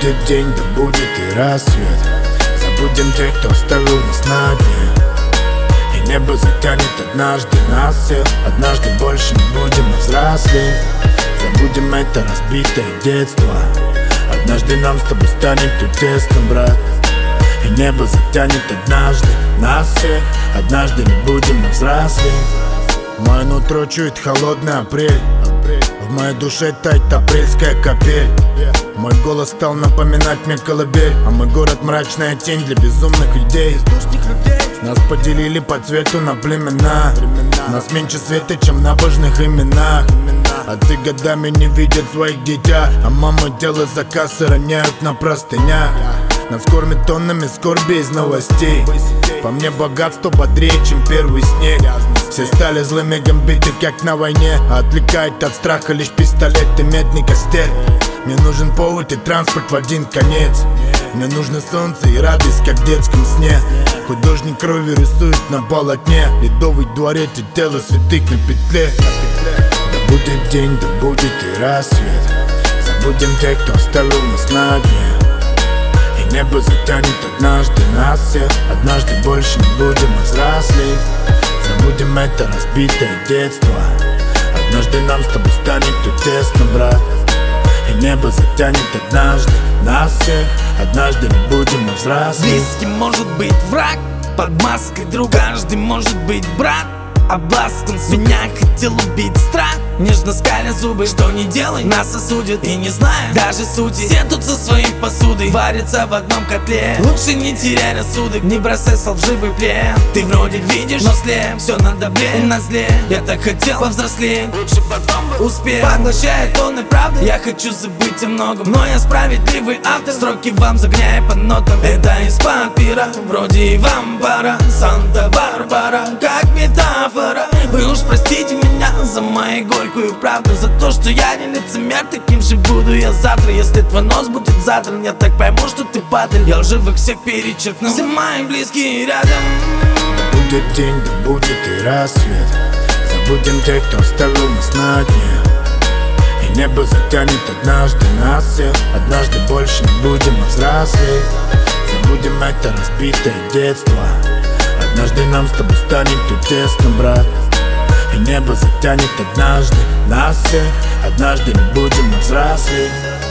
будет день, да будет и рассвет. Забудем тех, кто оставил нас на дне. И небо затянет однажды нас всех. Однажды больше не будем взрослеть. Забудем это разбитое детство. Однажды нам с тобой станет тут тесно, брат. И небо затянет однажды нас всех. Однажды не будем взрослеть. Мое нутро чует холодный апрель. В моей душе тает апрельская капель. Мой голос стал напоминать мне колыбель. А мой город мрачная тень для безумных людей. Нас поделили по цвету на племена. Нас меньше света, чем в набожных именах. Отцы годами не видят своих дитя, а мамы делают заказ и роняют на простынях. Нас кормят тоннами скорби из новостей. По мне богатство бодрее, чем первый снег. Все стали злыми гамбиты, как на войне. А отвлекает от страха лишь пистолет и медный костель. Мне нужен повод и транспорт в один конец. Мне нужно солнце и радость, как в детском сне. Художник кровью рисует на полотне. Ледовый дворец и тело святых на петле. Да будет день, да будет и рассвет. Забудем тех, кто оставил нас на дне. И небо затянет однажды нас всех. Однажды больше не будем взрослеть. Забудем это разбитое детство. Однажды нам с тобой станет тут тесно, брат. И небо затянет однажды нас всех. Однажды не будем взрослеть. Близкий может быть враг, под маской друга. Каждый может быть брат, обласкан. Меня хотел убить страх, нежно скаля зубы. Что не делай, нас осудят и не знаю даже сути. Все тут со своей посудой варятся в одном котле. Лучше не теряй рассудок, не бросайся в лживый плен. Ты вроде видишь, но слеп, все надо блин на зле. Я так хотел повзрослеть, лучше потом бы успел. Поглощает тонны правды, я хочу забыть о многом. Но я справедливый автор, строки вам загоняю по нотам. Это из папира, вроде и вам пора. Санта-Барбара, как метафора. Вы уж простите меня за мою горькую правду, за то, что я не лицемер, таким же буду я завтра. Если твой нос будет задран, я так пойму, что ты падаль. Я лживых всех перечеркну, все мои близкие рядом. Да будет день, да будет и рассвет. Забудем тех, кто оставил нас на дне. И небо затянет однажды нас всех. Однажды больше не будем взрослеть. Забудем это разбитое детство. Однажды нам с тобой станет тут тесно, брат. И небо затянет однажды нас всех. Однажды не будем взрослеть.